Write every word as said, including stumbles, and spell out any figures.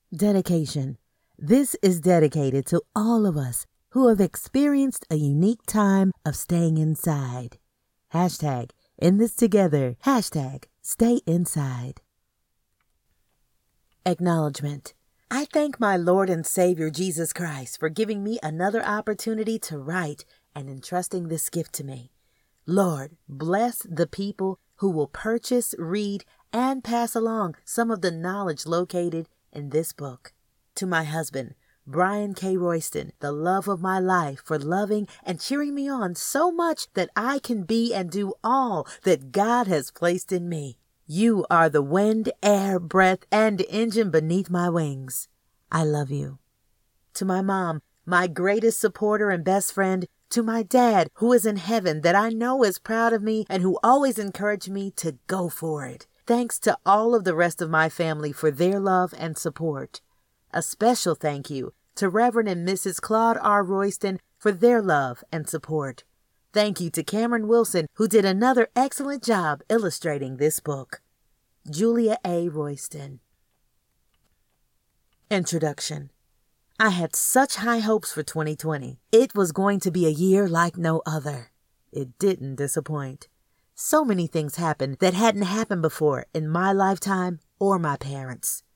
Dedication. This is dedicated to all of us who have experienced a unique time of staying inside. Hashtag in this together. Hashtag stay inside. Acknowledgement. I thank my Lord and Savior Jesus Christ for giving me another opportunity to write and entrusting this gift to me. Lord, bless the people who will purchase, read, and pass along some of the knowledge located in this book. To my husband, Brian K. Royston, the love of my life, for loving and cheering me on so much that I can be and do all that God has placed in me. You are the wind, air, breath, and engine beneath my wings. I love you. To my mom, my greatest supporter and best friend, to my dad, who is in heaven, that I know is proud of me and who always encouraged me to go for it. Thanks to all of the rest of my family for their love and support. A special thank you to Reverend and Missus Claude R. Royston for their love and support. Thank you to Cameron Wilson, who did another excellent job illustrating this book. Julia A. Royston. Introduction. I had such high hopes for twenty twenty. It was going to be a year like no other. It didn't disappoint. So many things happened that hadn't happened before in my lifetime or my parents'.